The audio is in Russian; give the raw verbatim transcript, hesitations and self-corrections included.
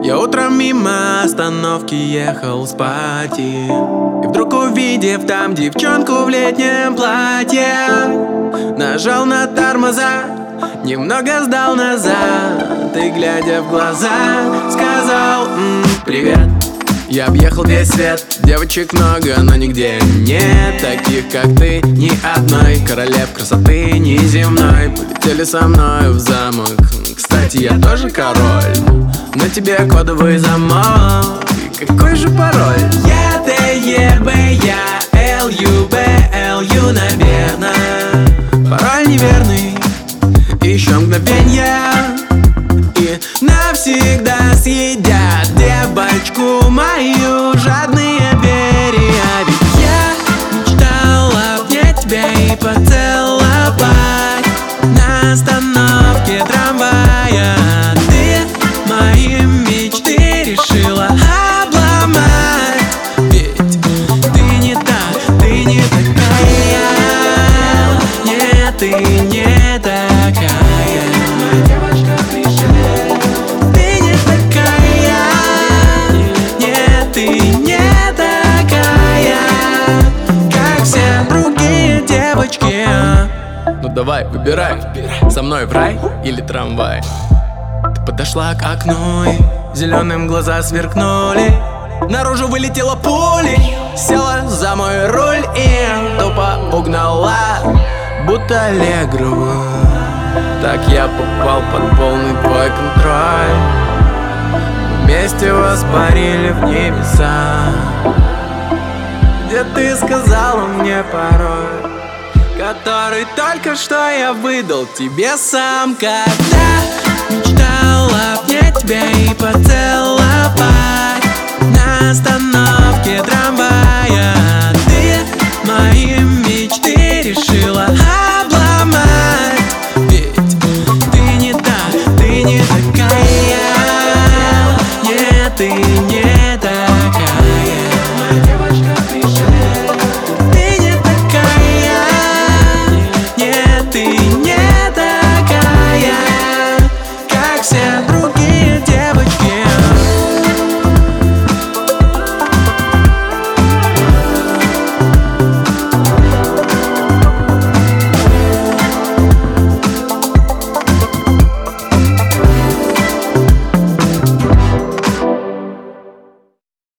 Я утром мимо остановки ехал спать и, и вдруг увидев там девчонку в летнем платье, нажал на тормоза, немного сдал назад и, глядя в глаза, сказал: м-м, привет. Я объехал весь свет, девочек много, но нигде нет таких, как ты, ни одной. Королев красоты неземной полетели со мной в замок. Кстати, я тоже король, на тебе кодовый замок. И какой же пароль? Я, Т, Е, Б, я, Л, Ю, Б, Л, Ю, наверное. Пароль неверный, еще мгновенье, и навсегда съедят девочку мою жадные звери. А ведь я мечтал обнять тебя и поцеловать на остановке трамвая. Ты мои мечты решила обломать, ведь ты не та, ты не такая. Нет, ты не такая. Девочка, пришелец, ты не такая. Нет, ты не такая, как все другие девочки. Ну давай, выбирай, со мной в рай или трамвай. Ты подошла к окну и зеленым глаза сверкнули. Наружу вылетела пулей, села за мой руль и тупо угнала, будто Аллегрову. Так я попал под полный твой контроль. Вместе воспарили в небеса, где ты сказала мне пароль, который только что я выдал тебе сам. Когда